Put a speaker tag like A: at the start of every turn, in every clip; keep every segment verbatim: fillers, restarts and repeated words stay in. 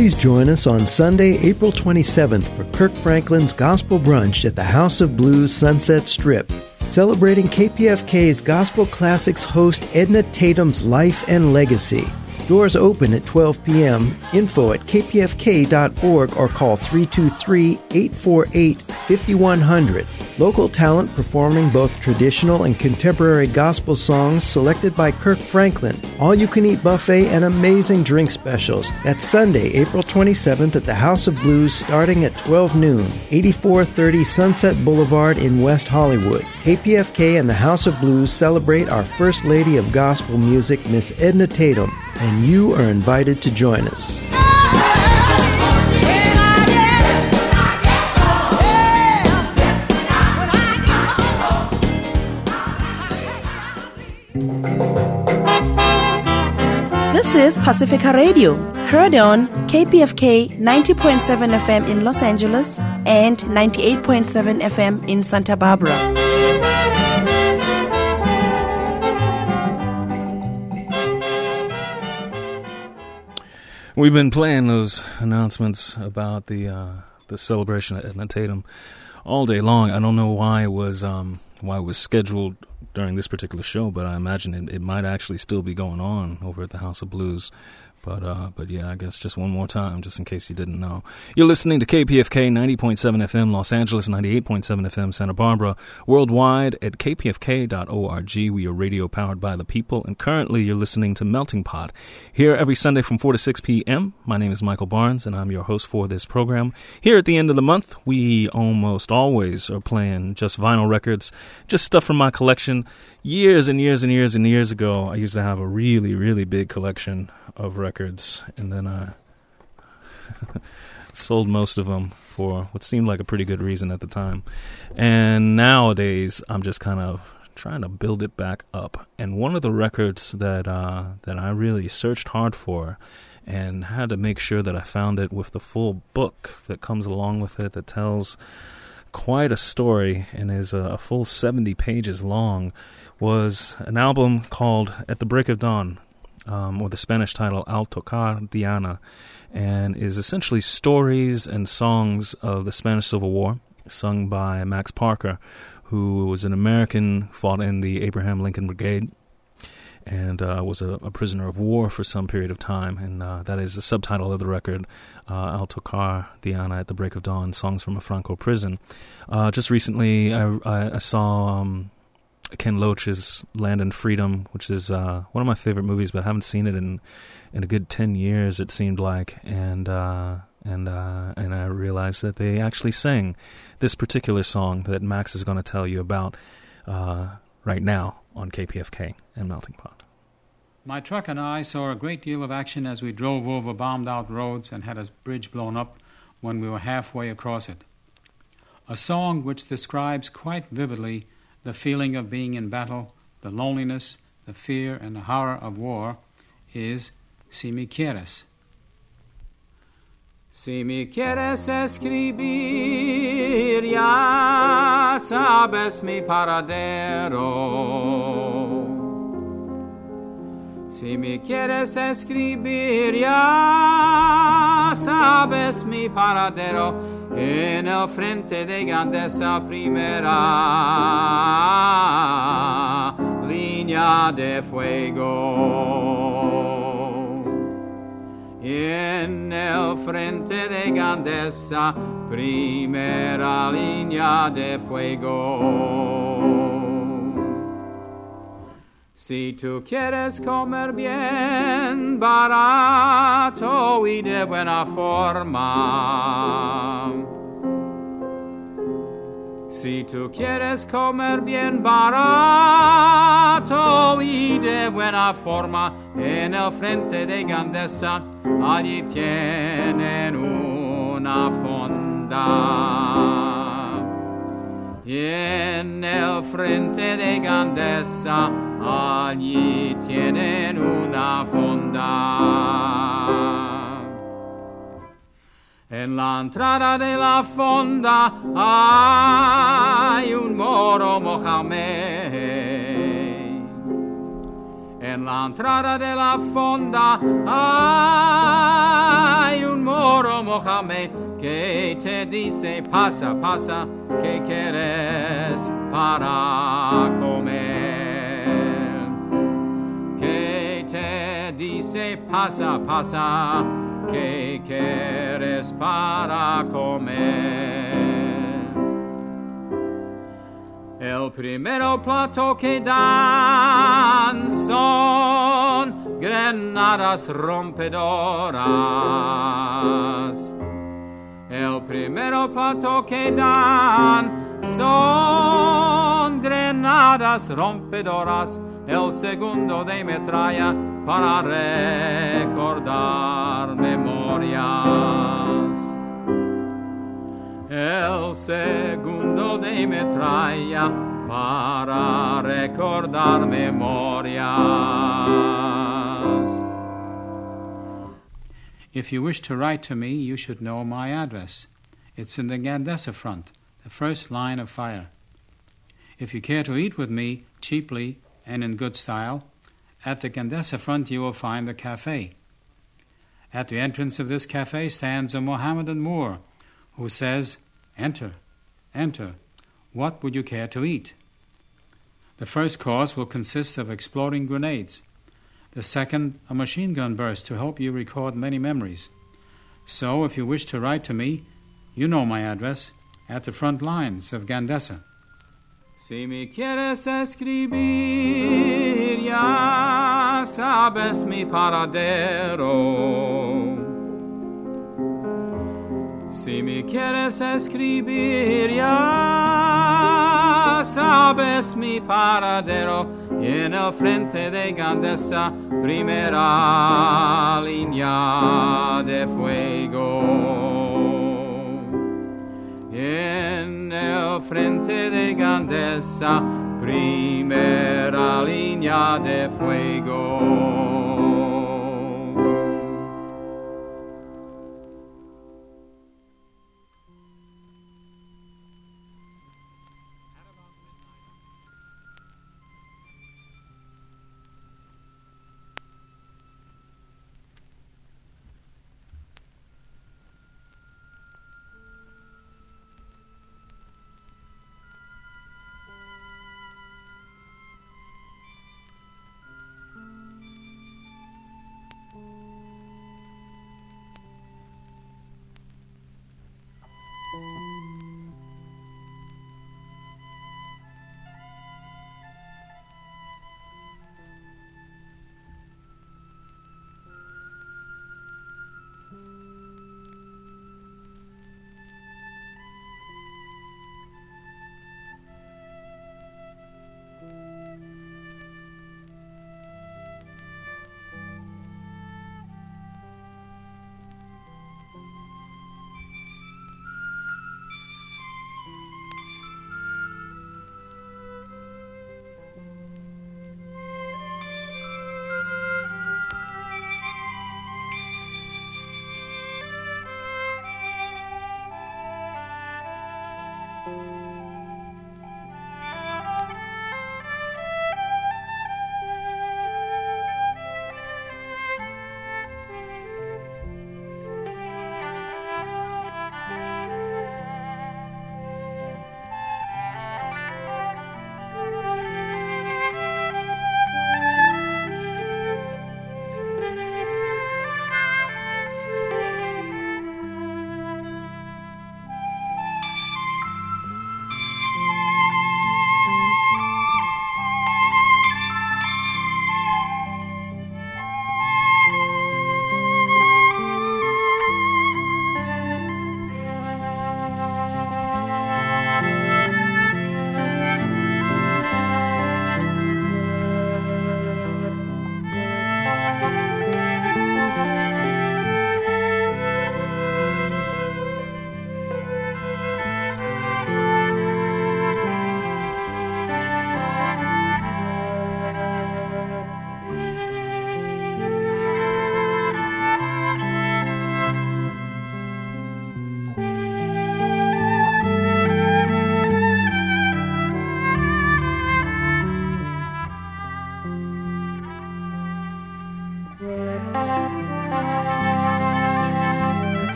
A: Please join us on Sunday, April twenty-seventh for Kirk Franklin's Gospel Brunch at the House of Blues Sunset Strip. Celebrating K P F K's Gospel Classics host Edna Tatum's life and legacy. Doors open at twelve p.m. Info at k p f k dot org or call three two three, eight four eight, five one zero zero. Local talent performing both traditional and contemporary gospel songs selected by Kirk Franklin. All-you-can-eat buffet and amazing drink specials. That's Sunday, April twenty-seventh at the House of Blues starting at twelve noon. eighty-four thirty Sunset Boulevard in West Hollywood. K P F K and the House of Blues celebrate our First Lady of Gospel Music, Miss Edna Tatum, and you are invited to join us.
B: This is Pacifica Radio, heard on K P F K ninety point seven F M in Los Angeles and ninety-eight point seven F M in Santa Barbara.
C: We've been playing those announcements about the uh, the celebration of Edna Tatum all day long. I don't know why it was um, why it was scheduled during this particular show, but I imagine it, it might actually still be going on over at the House of Blues. But uh, but yeah, I guess just one more time, just in case you didn't know. You're listening to K P F K ninety point seven F M Los Angeles, ninety-eight point seven F M Santa Barbara, worldwide at k p f k dot org. We are radio powered by the people, and currently you're listening to Melting Pot, here every Sunday from four to six p.m. My name is Michael Barnes, and I'm your host for this program. Here at the end of the month, we almost always are playing just vinyl records, just stuff from my collection. Years and years and years and years ago, I used to have a really, really big collection of records, and then I sold most of them for what seemed like a pretty good reason at the time. And nowadays, I'm just kind of trying to build it back up. And one of the records that uh, that I really searched hard for and had to make sure that I found it with the full book that comes along with it that tells quite a story and is a full seventy pages long, was an album called At the Break of Dawn, um, or the Spanish title Al Tocar Diana, and is essentially stories and songs of the Spanish Civil War, sung by Max Parker, who was an American, fought in the Abraham Lincoln Brigade, and uh, was a, a prisoner of war for some period of time, and uh, that is the subtitle of the record, uh, Al Tocar Diana At the Break of Dawn, Songs from a Franco Prison. Uh, just recently, I, I, I saw um, Ken Loach's Land and Freedom, which is uh, one of my favorite movies, but I haven't seen it in in a good ten years, it seemed like, and uh, and uh, and I realized that they actually sang this particular song that Max is going to tell you about uh, right now on K P F K and Melting Pot.
D: My truck and I saw a great deal of action as we drove over bombed-out roads and had a bridge blown up when we were halfway across it. A song which describes quite vividly the feeling of being in battle, the loneliness, the fear, and the horror of war is Si Me Quieres. Si me quieres escribir, ya sabes mi paradero. Si me quieres escribir, ya sabes mi paradero, en el frente de Gandesa primera línea de fuego. En el frente de Gandesa primera línea de fuego. Si tú quieres comer bien, barato y de buena forma. Si tú quieres comer bien, barato y de buena forma, en el frente de Gandesa, allí tienen una fonda. Y en el frente de Gandesa, allí tienen una fonda. En la entrada de la fonda hay un moro Mohamed. En la entrada de la fonda hay un moro
E: Mohammed, que te dice pasa, pasa, que quieres para comer. Que te dice pasa, pasa, que quieres para comer. El primero plato que dan son granadas rompedoras. El primero plato que dan son granadas rompedoras. El segundo de metralla para recordar memorias. El segundo de metralla para recordar memorias.
D: If you wish to write to me, you should know my address. It's in the Gandesa front, the first line of fire. If you care to eat with me cheaply and in good style, at the Gandesa front you will find the cafe. At the entrance of this cafe stands a Mohammedan Moor who says, "Enter, enter. What would you care to eat?" The first course will consist of exploding grenades. The second, a machine gun burst to help you record many memories. So, if you wish to write to me, you know my address, at the front lines of Gandesa.
E: Si me quieres escribir, ya sabes mi paradero. Si me quieres escribir, ya sabes mi paradero. En el frente de Gandesa, primera línea de fuego. En el frente de Gandesa, primera línea de fuego.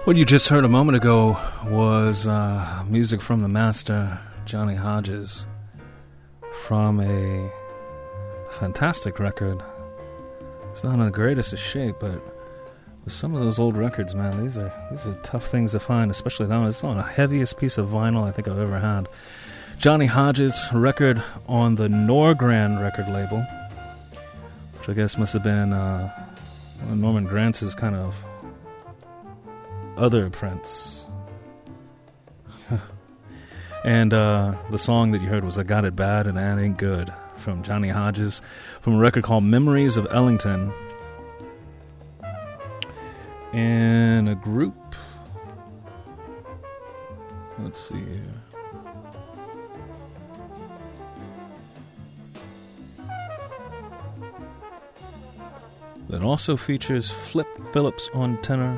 C: What you just heard a moment ago was uh, music from the master, Johnny Hodges, from a fantastic record. It's not in the greatest of shape, but with some of those old records, man, these are these are tough things to find, especially now. It's one of the heaviest piece of vinyl I think I've ever had. Johnny Hodges' record on the Norgran record label, which I guess must have been uh, one of Norman Grantz's kind of other prints. And uh, the song that you heard was I Got It Bad and That Ain't Good from Johnny Hodges from a record called Memories of Ellington. And a group, let's see here. That also features Flip Phillips on tenor.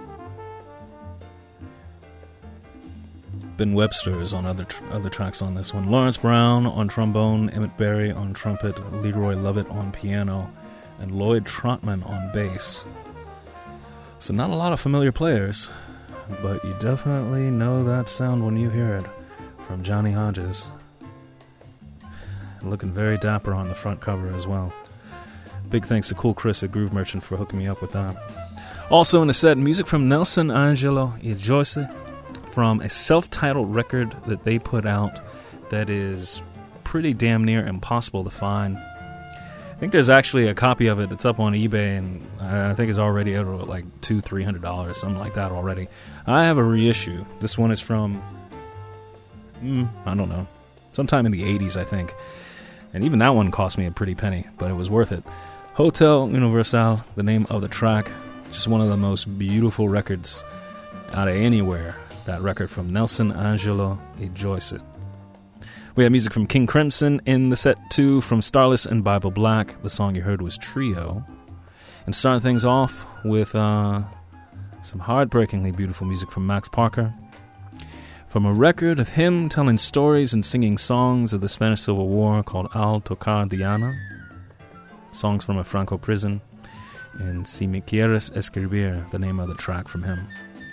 C: Ben Webster is on other tr- other tracks on this one. Lawrence Brown on trombone, Emmett Berry on trumpet, Leroy Lovett on piano, and Lloyd Trotman on bass. So not a lot of familiar players, but you definitely know that sound when you hear it from Johnny Hodges. Looking very dapper on the front cover as well. Big thanks to Cool Chris at Groove Merchant for hooking me up with that. Also in the set, music from Nelson Angelo e Joyce, from a self-titled record that they put out that is pretty damn near impossible to find. I think there's actually a copy of it that's up on eBay, and I think it's already at like two, three hundred dollars, something like that already. I have a reissue. This one is from, mm, I don't know, sometime in the eighties, I think. And even that one cost me a pretty penny, but it was worth it. Hotel Universal, the name of the track. Just one of the most beautiful records out of anywhere. That record from Nelson Angelo e Joyce. We have music from King Crimson in the set too, from Starless and Bible Black. The song you heard was Trio. And starting things off with uh, some heartbreakingly beautiful music from Max Parker. From a record of him telling stories and singing songs of the Spanish Civil War called Al Tocar Diana. Songs from a Franco prison. And Si Me Quieres Escribir, the name of the track from him.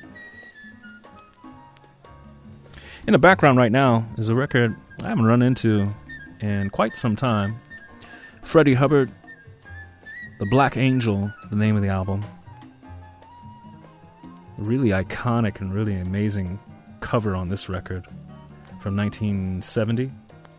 C: In the background right now is a record I haven't run into in quite some time. Freddie Hubbard, The Black Angel, the name of the album. A really iconic and really amazing cover on this record from nineteen seventy.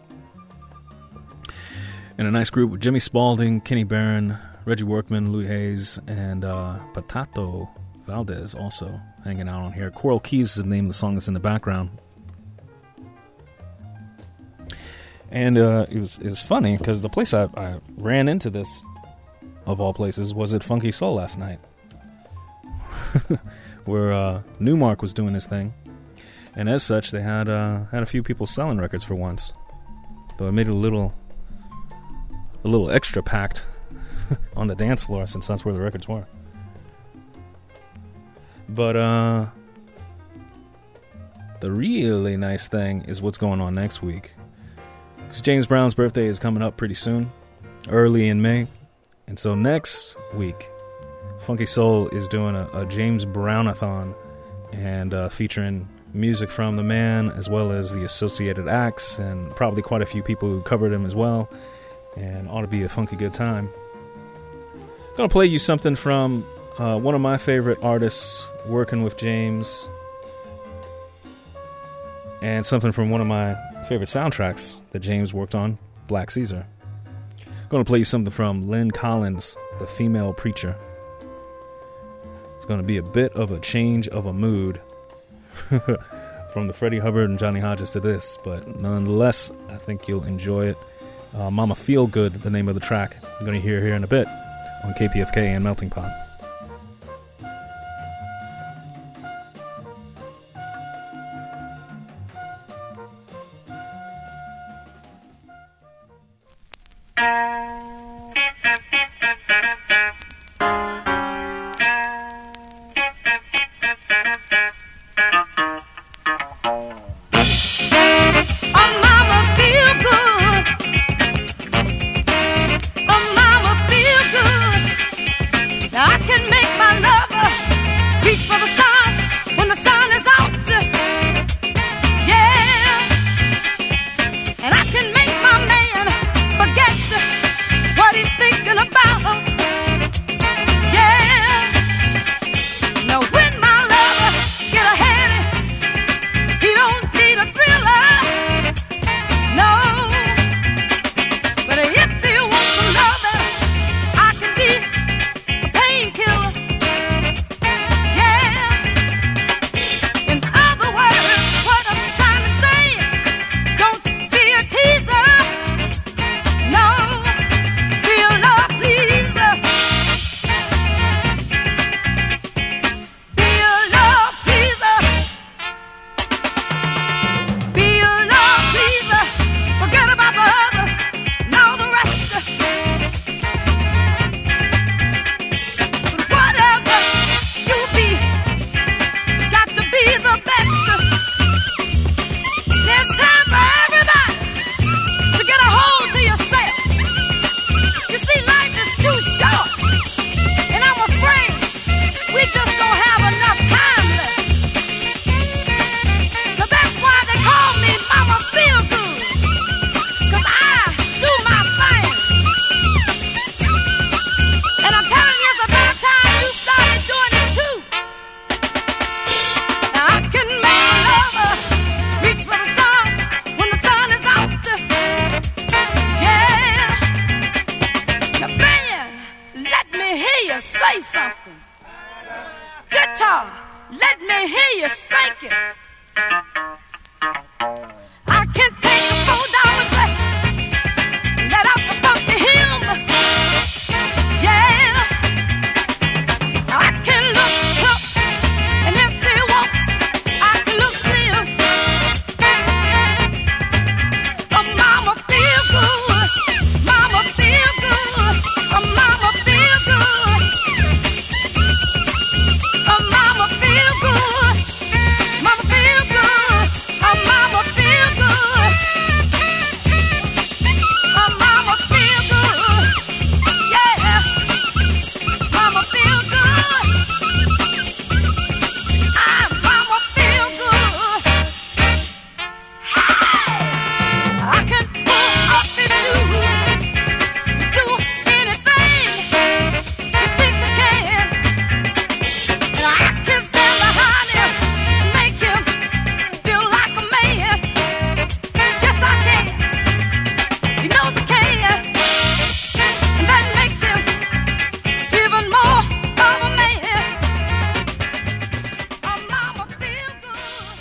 C: And a nice group with Jimmy Spalding, Kenny Barron, Reggie Workman, Louis Hayes, and uh, Patato Valdez also hanging out on here. Coral Keys is the name of the song that's in the background. And uh, it was it was funny because the place I, I ran into this, of all places, was at Funky Soul last night, where uh, Newmark was doing his thing, and as such, they had uh, had a few people selling records for once. Though I made it a little a little extra packed on the dance floor since that's where the records were. But uh, the really nice thing is what's going on next week. Because James Brown's birthday is coming up pretty soon, early in May. And so next week, Funky Soul is doing a, a James Brownathon, and uh, featuring music from the man as well as the associated acts and probably quite a few people who covered him as well. And ought to be a funky good time. I'm going to play you something from uh, one of my favorite artists working with James, and something from one of my favorite soundtracks that James worked on, Black Caesar. I'm going to play you something from Lynn Collins, The Female Preacher. It's going to be a bit of a change of a mood from the Freddie Hubbard and Johnny Hodges to this, but nonetheless, I think you'll enjoy it. Uh, Mama Feel Good, the name of the track, you're going to hear here in a bit on K P F K and Melting Pot.
F: I hear you say something. Guitar, let me hear you spank it. I can take a four dollar dress, let out the funky hymn. Yeah, I can look up, and if he wants, I can look slim. Oh, mama feel good, mama feel good, oh, mama feel good, oh, mama feel good, mama feel good, oh, mama feel good, oh, mama feel good, yeah, mama feel good, ah, mama feel good. I can pull up his shoes, do anything you think I can, and I can stand behind him and make him feel like a man. Yes, I can. He knows I can, and that makes him even more of a man. Oh, mama feel good.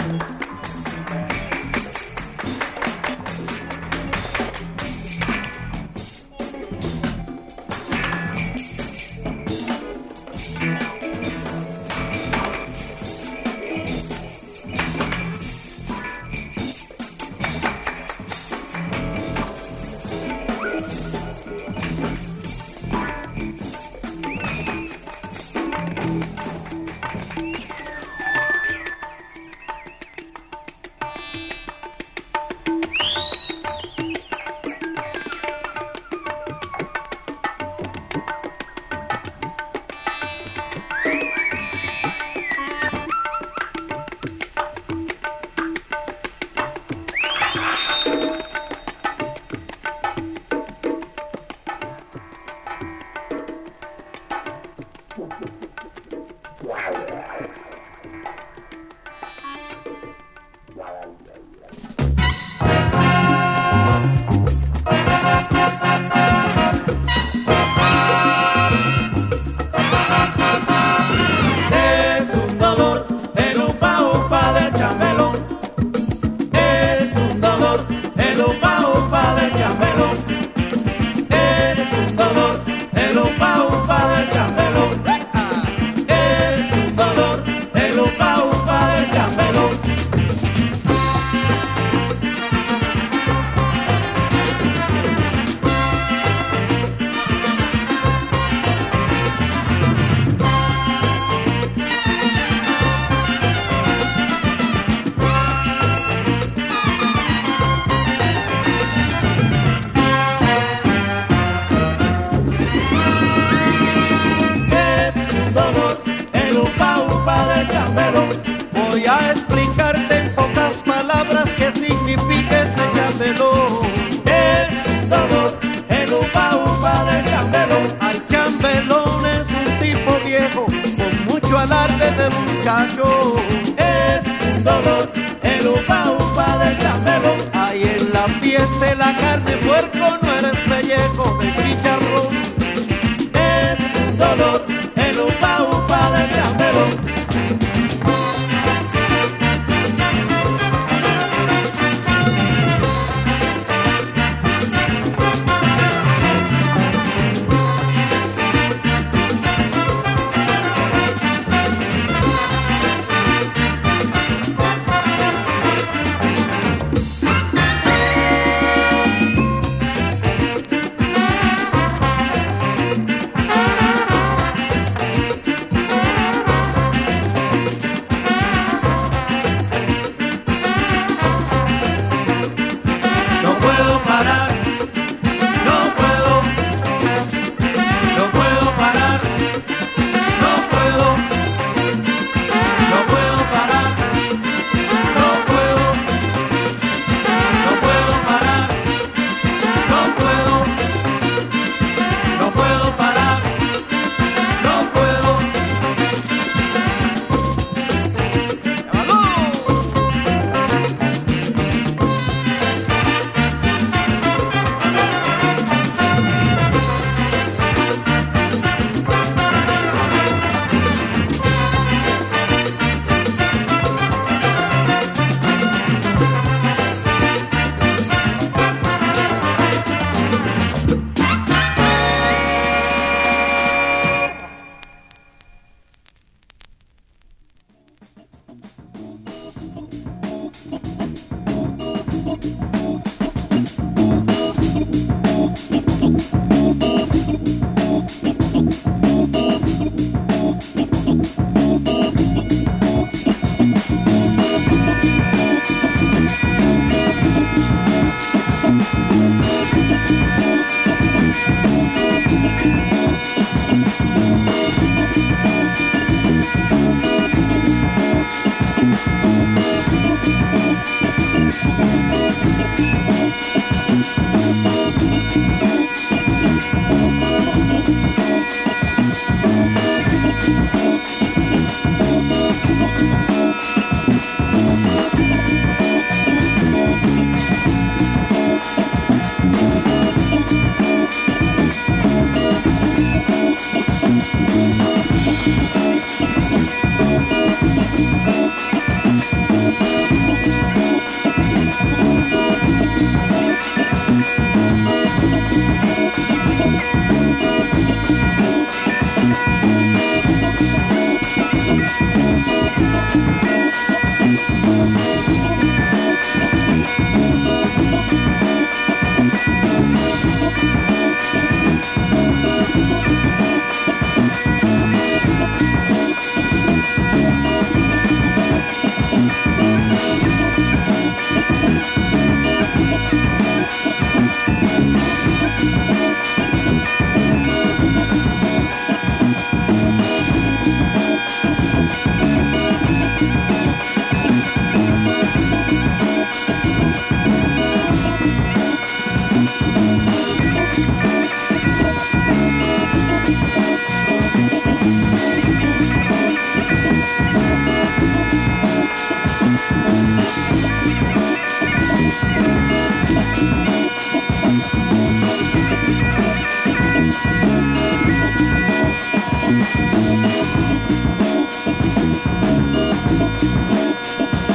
G: Thank you.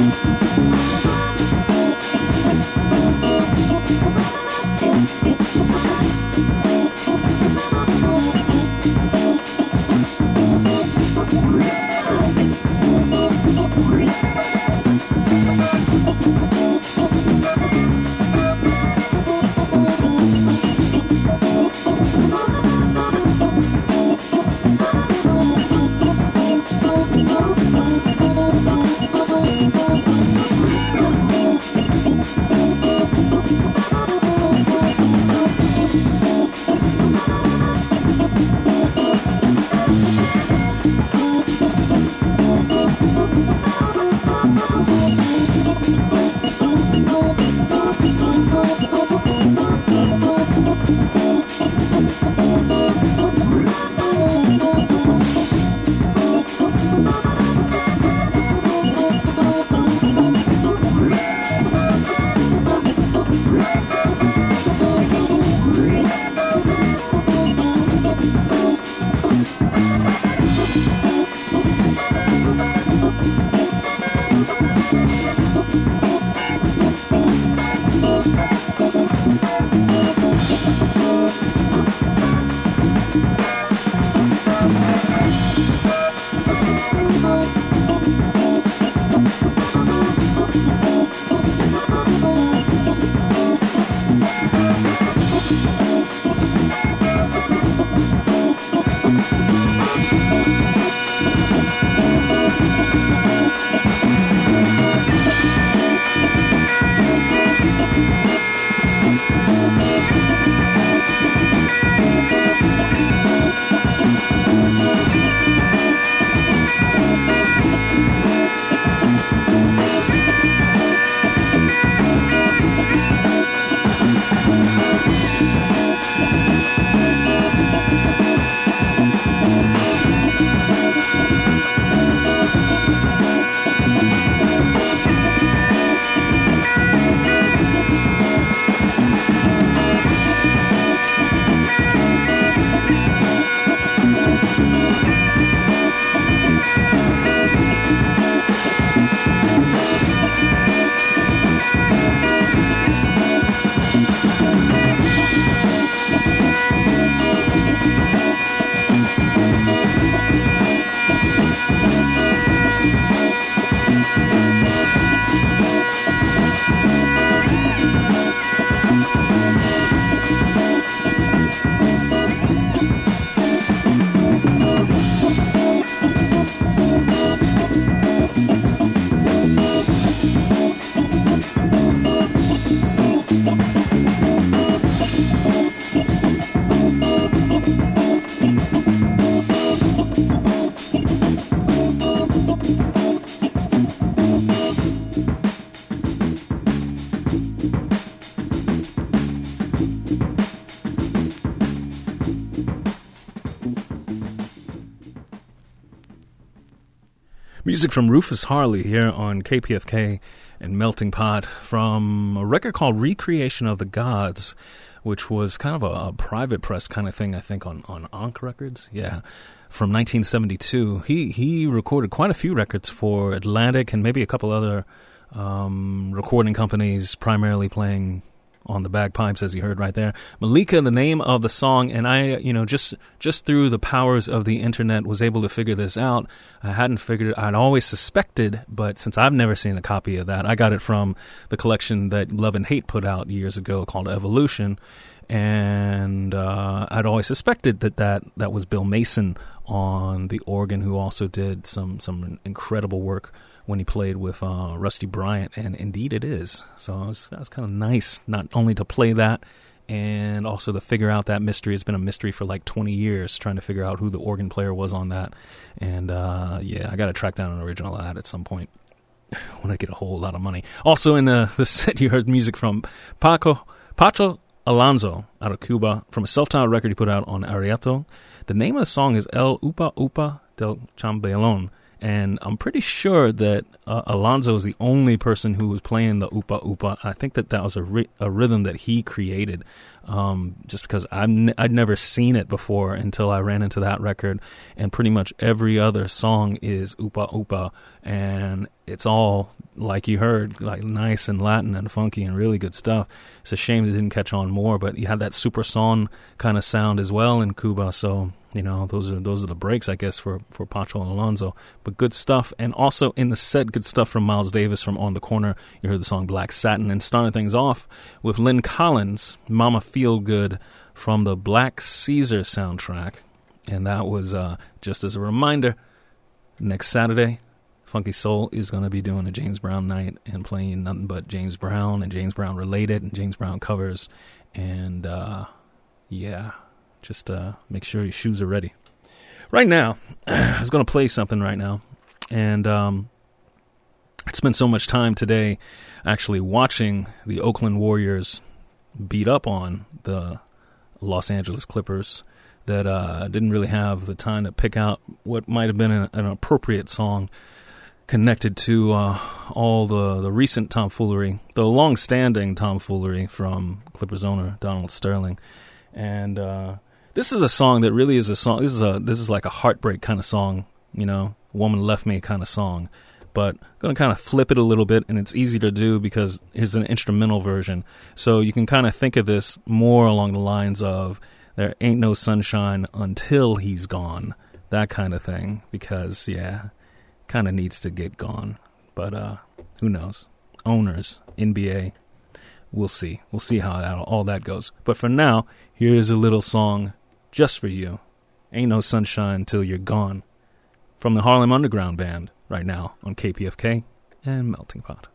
C: Music from Rufus Harley here on K P F K and Melting Pot from a record called Recreation of the Gods, which was kind of a, a private press kind of thing, I think, on, on Ankh Records. Yeah, from nineteen seventy-two. He he recorded quite a few records for Atlantic and maybe a couple other um, recording companies, primarily playing on the bagpipes, as you heard right there. Malika, the name of the song, and I, you know, just just through the powers of the internet was able to figure this out. I hadn't figured it, I'd always suspected, but since I've never seen a copy of that, I got it from the collection that Love and Hate put out years ago called Evolution, and uh, I'd always suspected that, that that was Bill Mason on the organ, who also did some, some incredible work when he played with uh, Rusty Bryant, and indeed it is. So it was, that was kind of nice, not only to play that, and also to figure out that mystery. It's been a mystery for like twenty years, trying to figure out who the organ player was on that. And uh, yeah, I got to track down an original of that at some point when I get a whole lot of money. Also in the, the set, you heard music from Paco, Pacho Alonso out of Cuba, from a self-titled record he put out on Ariato. The name of the song is El Upa Upa del Chambelon. And I'm pretty sure that uh, Alonso is the only person who was playing the Upa Upa. I think that that was a, ri- a rhythm that he created, um, just because I've n- I'd never seen it before until I ran into that record. And pretty much every other song is Upa Upa. And it's all, like you heard, like nice and Latin and funky and really good stuff. It's a shame it didn't catch on more, but you had that super son kind of sound as well in Cuba. So, you know, those are those are the breaks, I guess, for, for Pacho and Alonso. But good stuff. And also in the set, good stuff from Miles Davis from On the Corner. You heard the song Black Satin. And starting things off with Lynn Collins, Mama Feel Good from the Black Caesar soundtrack. And that was, uh, just as a reminder, next Saturday, Funky Soul is going to be doing a James Brown night and playing nothing but James Brown and James Brown related and James Brown covers. And, uh, yeah, just uh, make sure your shoes are ready. Right now, I was going to play something right now. And um, I spent so much time today actually watching the Oakland Warriors beat up on the Los Angeles Clippers that uh, I didn't really have the time to pick out what might have been a, an appropriate song connected to uh, all the, the recent tomfoolery, the long-standing tomfoolery from Clippers owner Donald Sterling. And uh, this is a song that really is a song. This is a this is like a heartbreak kind of song, you know, woman left me kind of song. But I'm going to kind of flip it a little bit, and it's easy to do because here's an instrumental version. So you can kind of think of this more along the lines of there ain't no sunshine until he's gone, that kind of thing, because, yeah, kind of needs to get gone. But uh, who knows? Owners, N B A, we'll see. We'll see how that, all that goes. But for now, here's a little song just for you. Ain't no sunshine till you're gone. From the Harlem Underground Band right now on K P F K and Melting Pot.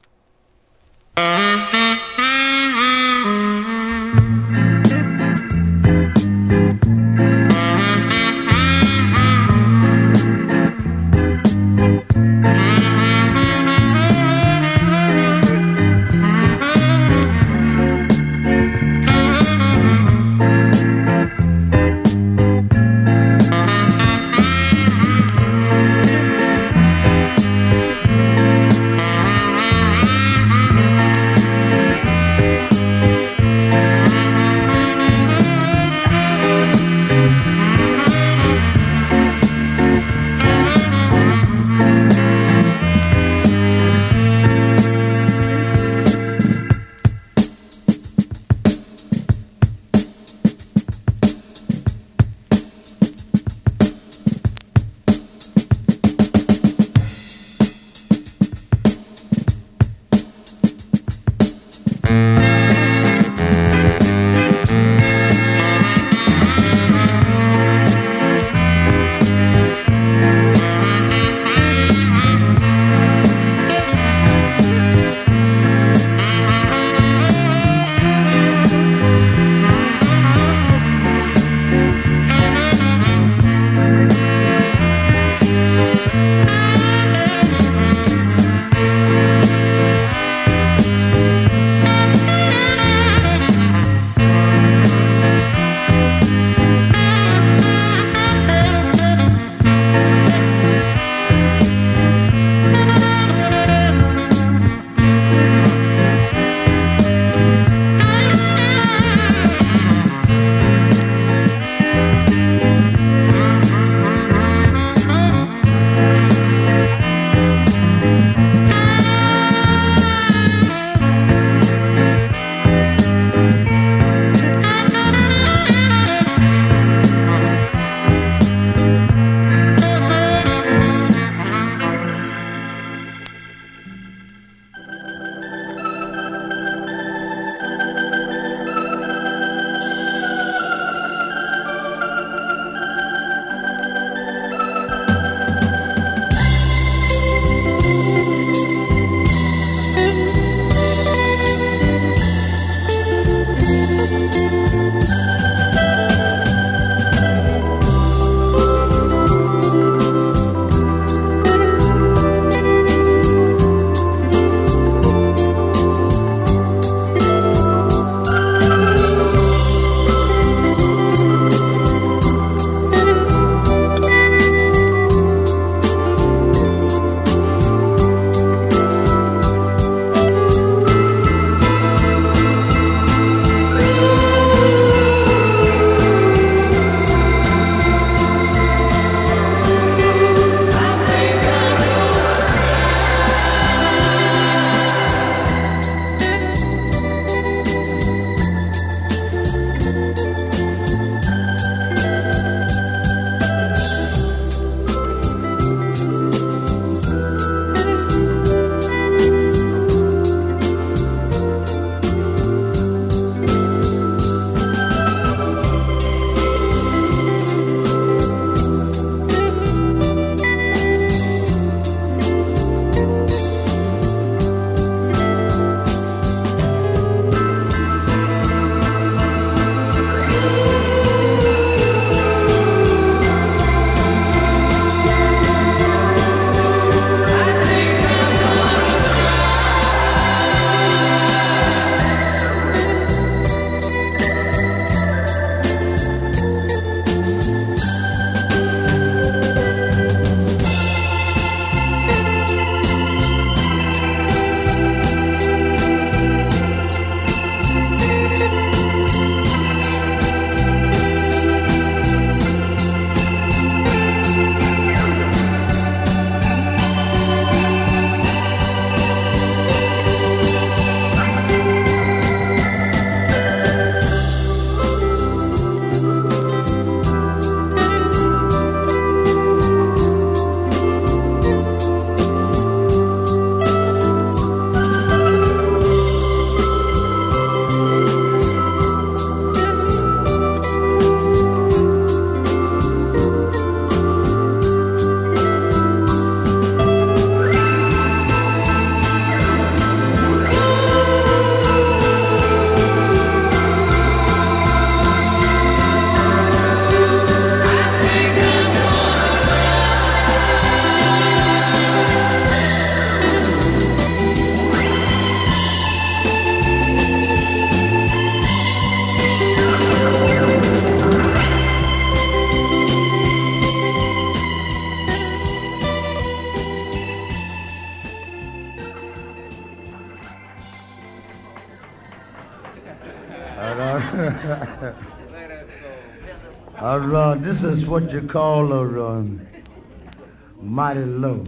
G: Uh, uh, this is what you call a uh, mighty low.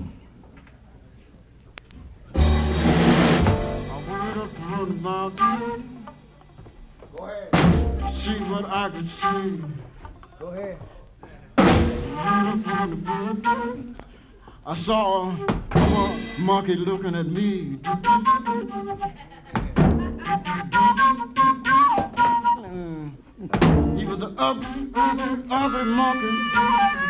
G: I went up on the mountain. Go ahead. See what I could see. Go ahead. I went up on the mountain. I saw a monkey looking at me. He was an ugly, ugly, ugly monkey.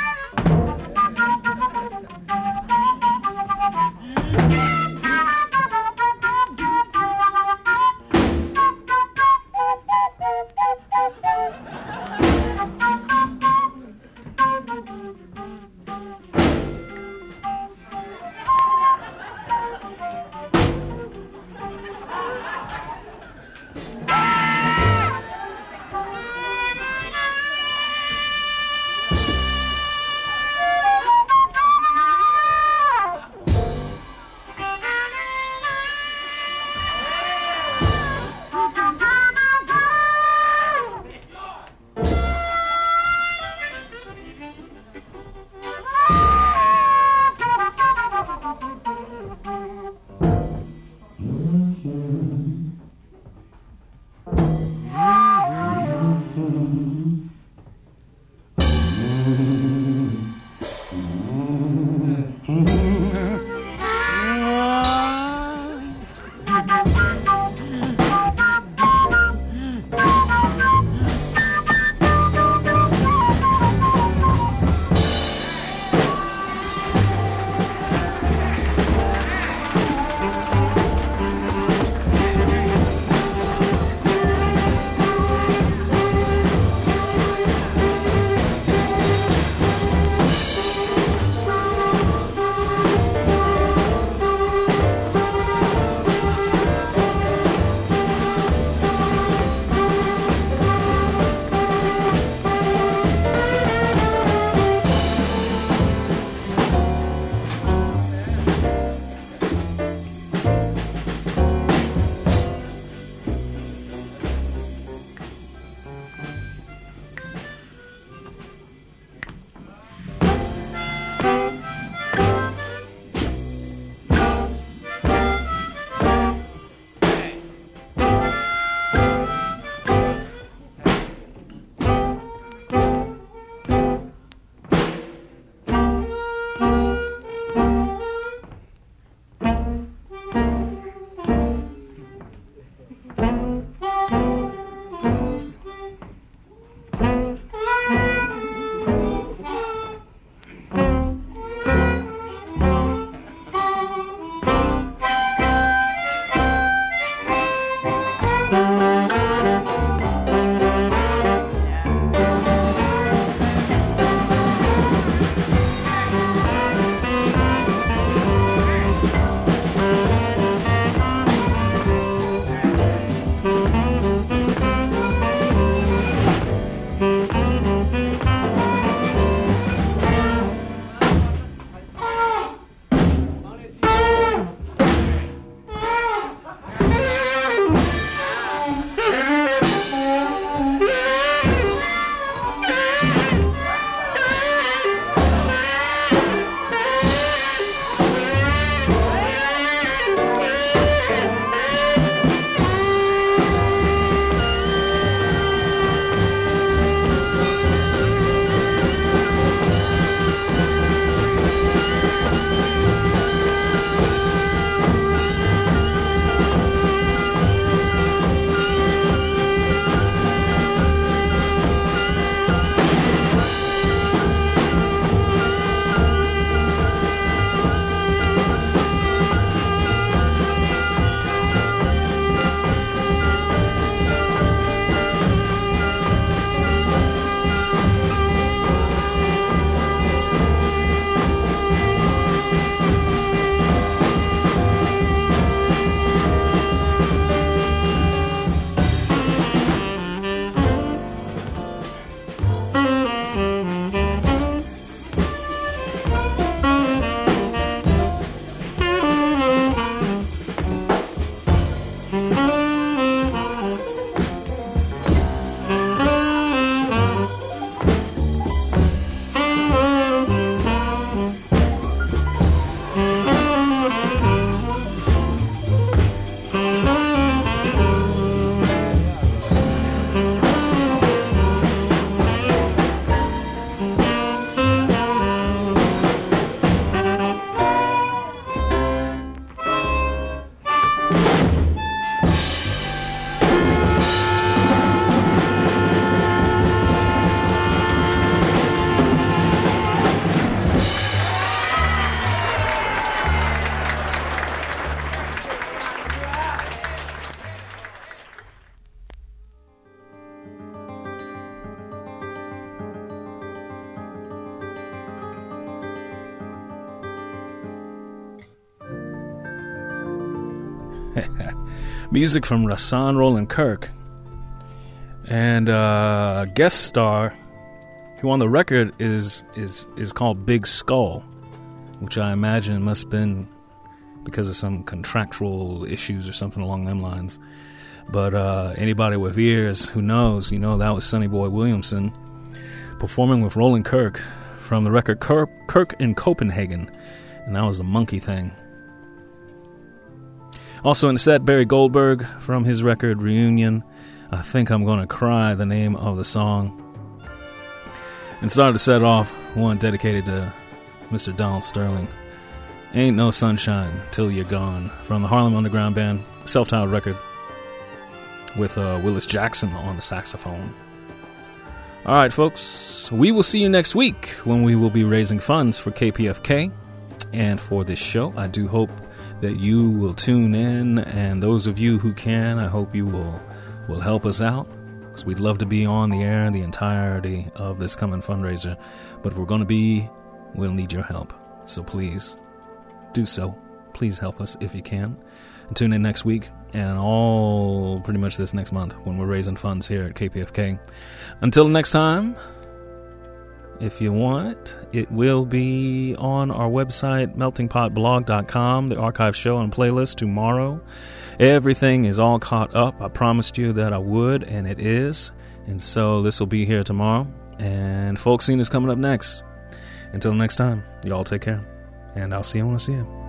C: Music from Rahsaan Roland Kirk. And uh, a guest star who on the record is is is called Big Skull, which I imagine must have been because of some contractual issues or something along them lines. But uh, anybody with ears who knows, you know, that was Sonny Boy Williamson performing with Roland Kirk from the record Kirk, Kirk in Copenhagen, and that was the Monkey Thing. Also in the set, Barry Goldberg from his record Reunion, I Think I'm Gonna Cry, the name of the song. And started to set off one dedicated to Mister Donald Sterling, Ain't No Sunshine Till You're Gone, from the Harlem Underground Band, self-titled record, with uh, Willis Jackson on the saxophone. All right, folks, we will see you next week when we will be raising funds for K P F K and for this show. I do hope that you will tune in, and those of you who can, I hope you will will help us out, because we'd love to be on the air the entirety of this coming fundraiser. But if we're going to be, we'll need your help. So please do so. Please help us if you can. And tune in next week and all pretty much this next month when we're raising funds here at K P F K. Until next time, if you want, it will be on our website, melting pot blog dot com, the archive show and playlist tomorrow. Everything is all caught up. I promised you that I would, and it is. And so this will be here tomorrow. And Folk Scene is coming up next. Until next time, y'all take care. And I'll see you when I see you.